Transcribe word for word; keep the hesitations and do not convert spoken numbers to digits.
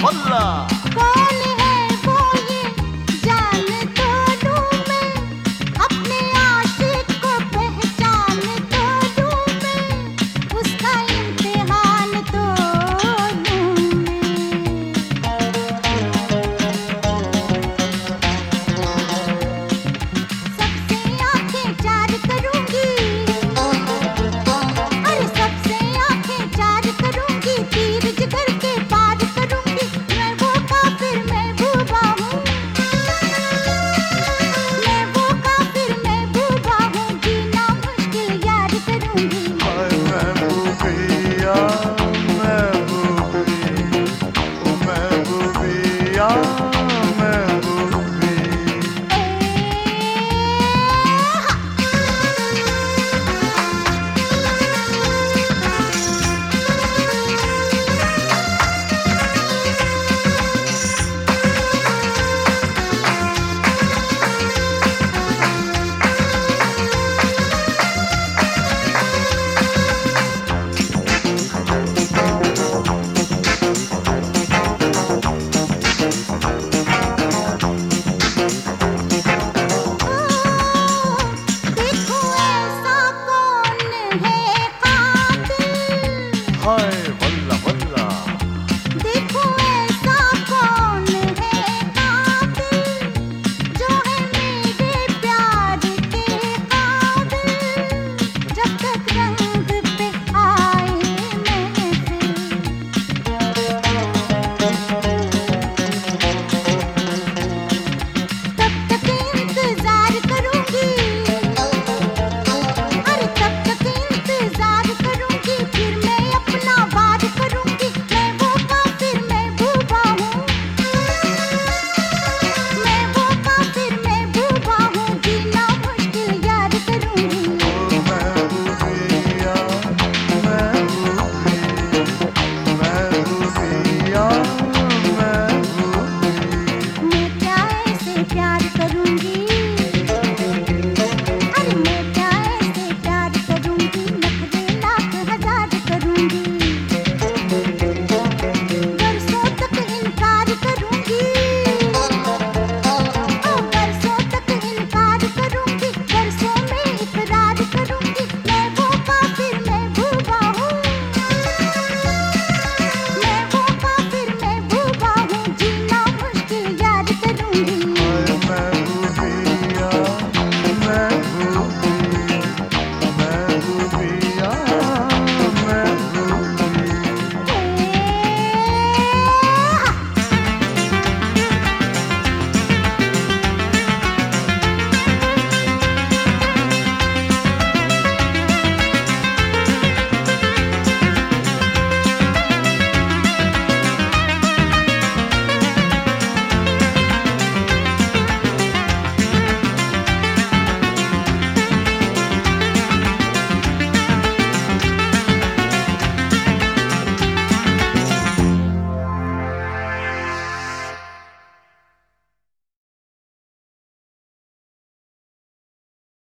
होल्ला। कौन है वो ये जान तो लूं मैं, अपने आशिक को पहचान तो लूं मैं, उसका इम्तिहान तो लूं मैं। सबसे आंखें चार करूंगी, अरे सबसे आंखें चार करूंगी, तीर जिगर के पार करूंगी। मैं वो काफिर महबूबा हूँ, मैं वो काफिर महबूबा हूँ, जीना मुश्किल यार करूंगी। हाय महबूबिया महबूबी, ओ महबूबिया महबूबी। देखो ऐसा कौन है कातिल, हाय